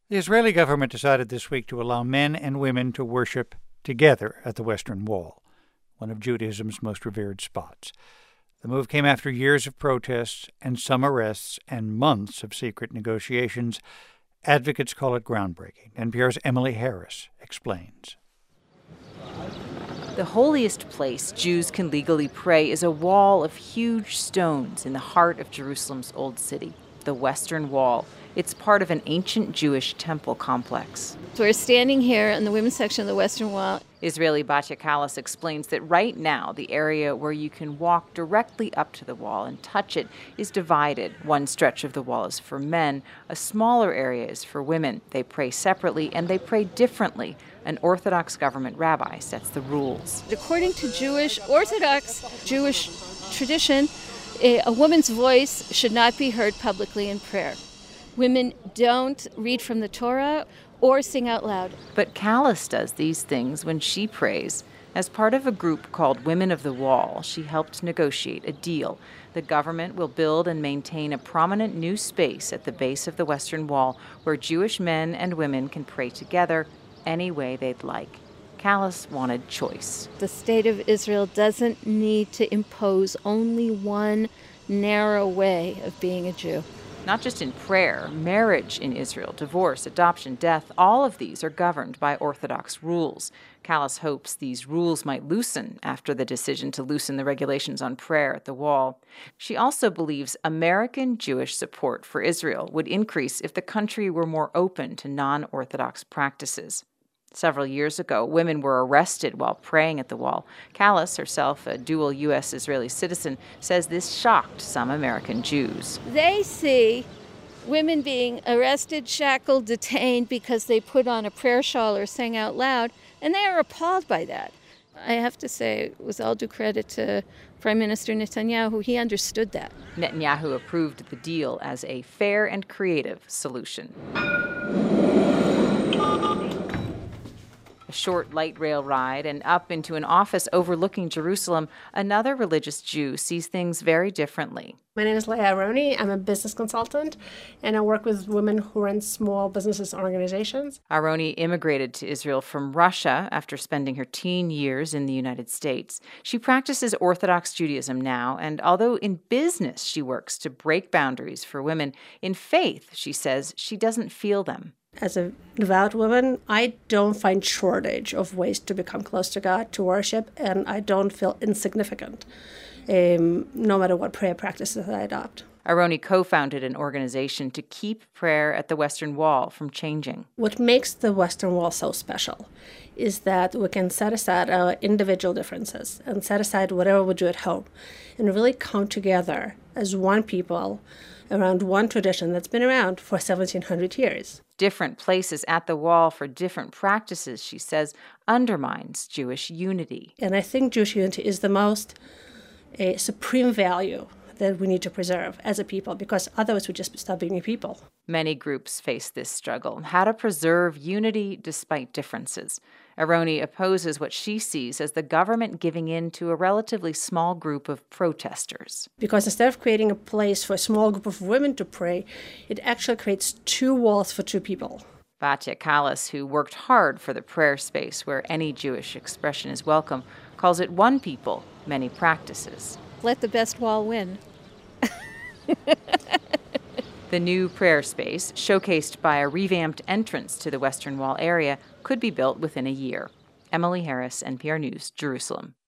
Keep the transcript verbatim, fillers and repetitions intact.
The Israeli government decided this week to allow men and women to worship together at the Western Wall, one of Judaism's most revered spots. The move came after years of protests and some arrests and months of secret negotiations. Advocates call it groundbreaking. N P R's Emily Harris explains. The holiest place Jews can legally pray is a wall of huge stones in the heart of Jerusalem's old city, the Western Wall. It's part of an ancient Jewish temple complex. So we're standing here in the women's section of the Western Wall. Israeli Batya Kalas explains that right now the area where you can walk directly up to the wall and touch it is divided. One stretch of the wall is for men, a smaller area is for women. They pray separately and they pray differently. An Orthodox government rabbi sets the rules. According to Jewish Orthodox Jewish tradition, a, a woman's voice should not be heard publicly in prayer. Women don't read from the Torah or sing out loud. But Kalas does these things when she prays. As part of a group called Women of the Wall, she helped negotiate a deal. The government will build and maintain a prominent new space at the base of the Western Wall where Jewish men and women can pray together any way they'd like. Kalas wanted choice. The state of Israel doesn't need to impose only one narrow way of being a Jew. Not just in prayer, marriage in Israel, divorce, adoption, death, all of these are governed by Orthodox rules. Kalas hopes these rules might loosen after the decision to loosen the regulations on prayer at the wall. She also believes American Jewish support for Israel would increase if the country were more open to non-Orthodox practices. Several years ago, women were arrested while praying at the wall. Kalas, herself a dual U S Israeli citizen, says this shocked some American Jews. They see women being arrested, shackled, detained because they put on a prayer shawl or sang out loud, and they are appalled by that. I have to say, with all due credit to Prime Minister Netanyahu, he understood that. Netanyahu approved the deal as a fair and creative solution. A short light rail ride and up into an office overlooking Jerusalem, another religious Jew sees things very differently. My name is Leah Aroni. I'm a business consultant, and I work with women who run small businesses and organizations. Aroni immigrated to Israel from Russia after spending her teen years in the United States. She practices Orthodox Judaism now, and although in business she works to break boundaries for women, in faith, she says, she doesn't feel them. As a devout woman, I don't find shortage of ways to become close to God, to worship, and I don't feel insignificant, um, no matter what prayer practices I adopt. Aroni co-founded an organization to keep prayer at the Western Wall from changing. What makes the Western Wall so special is that we can set aside our individual differences and set aside whatever we do at home and really come together as one people around one tradition that's been around for seventeen hundred years. Different places at the wall for different practices, she says, undermines Jewish unity. And I think Jewish unity is the most uh, supreme value that we need to preserve as a people, because otherwise we just stop being a people. Many groups face this struggle, how to preserve unity despite differences. Aroni opposes what she sees as the government giving in to a relatively small group of protesters. Because instead of creating a place for a small group of women to pray, it actually creates two walls for two people. Batya Kalas, who worked hard for the prayer space where any Jewish expression is welcome, calls it one people, many practices. Let the best wall win. The new prayer space, showcased by a revamped entrance to the Western Wall area, could be built within a year. Emily Harris, N P R News, Jerusalem.